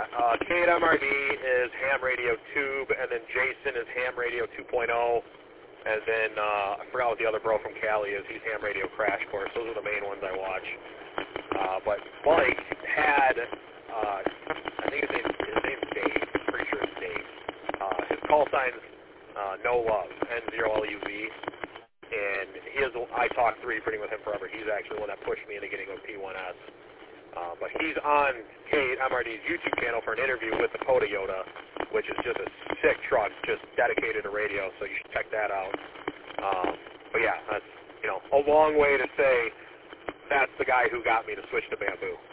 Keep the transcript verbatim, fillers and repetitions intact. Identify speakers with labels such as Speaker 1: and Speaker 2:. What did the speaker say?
Speaker 1: yeah, uh, Kate M R D is Ham Radio Tube, and then Jason is Ham Radio two point oh, and then uh, I forgot what the other bro from Cali is. He's Ham Radio Crash Course. Those are the main ones I watch. Uh, but Mike had, uh, I think his, name, his name's Dave. I'm pretty sure it's Dave. Uh, his call sign's uh, No Love, N zero L U V. And he is, I talk three D printing with him forever. He's actually the one that pushed me into getting a P one S. Uh, but he's on Kate M R D's YouTube channel for an interview with the Coda Yoda, which is just a sick truck, just dedicated to radio, so you should check that out. Um, but yeah, that's, you know, a long way to say that's the guy who got me to switch to Bamboo.